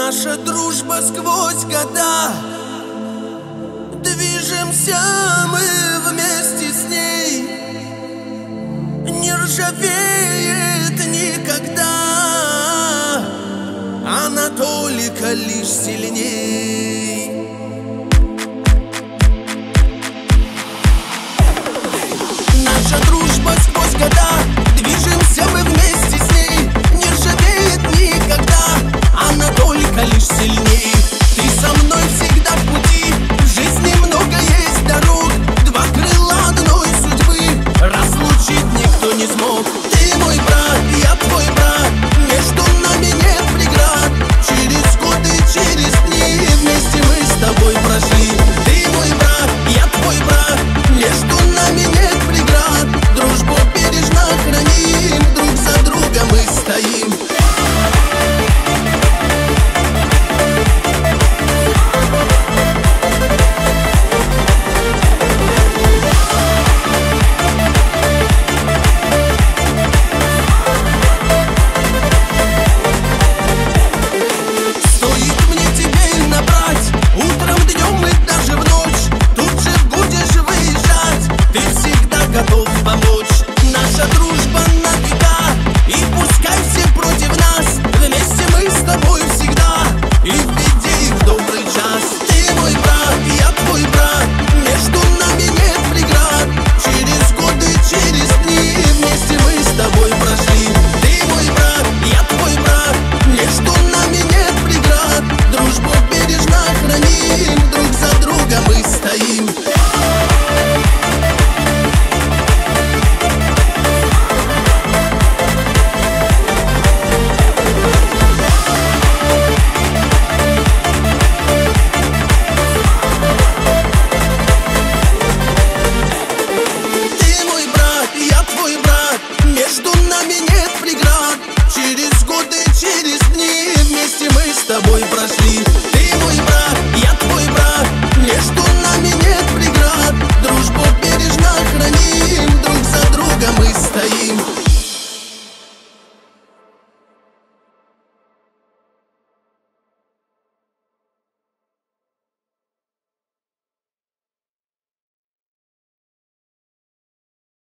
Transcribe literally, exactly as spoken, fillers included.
Наша дружба сквозь года, движемся мы вместе с ней, не ржавеет никогда, она только лишь сильней. Наша дружба сквозь года, движемся мы вместе с ней, не ржавеет никогда, она только лишь сильней. Ты со мной всегда в пути, в жизни много есть дорог, два крыла одной судьбы разлучить никто не смог. Ты мой брат, я твой брат, между нами нет преград, через годы, через дни вместе мы с тобой прошли. Ты мой брат, я твой брат, между нами нет преград, дружбу бережно храним, друг за друга мы стоим.